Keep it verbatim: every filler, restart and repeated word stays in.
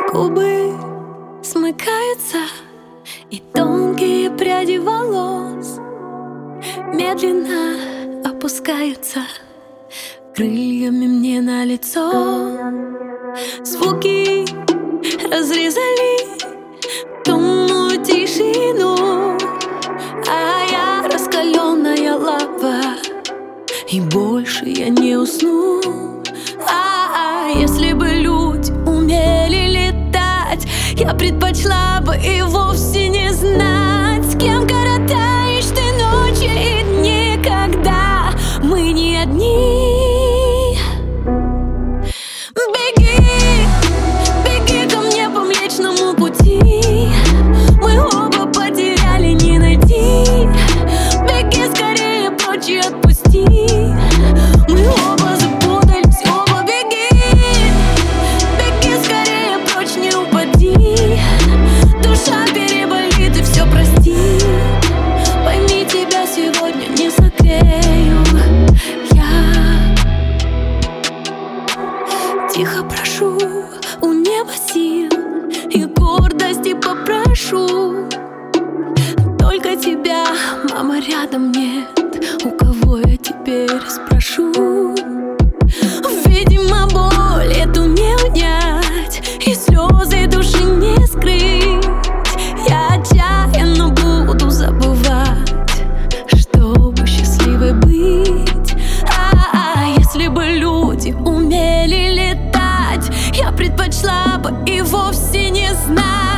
Губы смыкаются, и тонкие пряди волос медленно опускаются крыльями мне на лицо. Звуки разрезали томную тишину, а я раскаленная лава, и больше я не усну. А, -а если бы люди умели летать, я предпочла бы и вовсе не знать, с кем коротаешь ты ночи и дни, когда мы не одни. Беги, беги ко мне по Млечному Пути, мы оба потеряли, не найти. Беги скорее прочь и отпусти, мы оба запутались, оба беги. Беги скорее прочь, не упади, душа переболит и все прости. Пойми, тебя сегодня не согрею я. Тихо прошу у неба сил и гордости попрошу, только тебя, мама, рядом нет, у кого я теперь спрошу? Видимо, боль эту не унять, и слезы души не скрыть. Я отчаянно буду забывать, чтобы счастливой быть. А, -а если бы люди умели летать, я предпочла бы и вовсе не знать.